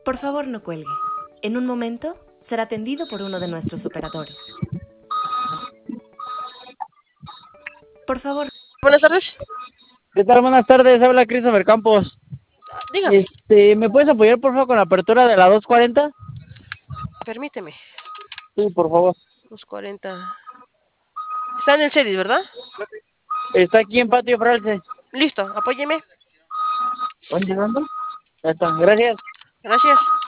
Por favor, no cuelgue. En un momento será atendido por uno de nuestros operadores. Por favor. Buenas tardes. ¿Qué tal? Buenas tardes, habla Christopher Campos. Dígame, ¿Me puedes apoyar por favor con la apertura de la 240? permíteme. Sí, por favor. 240. Está en el Cedis, ¿verdad? Está aquí en Patio Fralce. Listo, apóyeme. ¿Van llegando? Ya está, gracias. Gracias.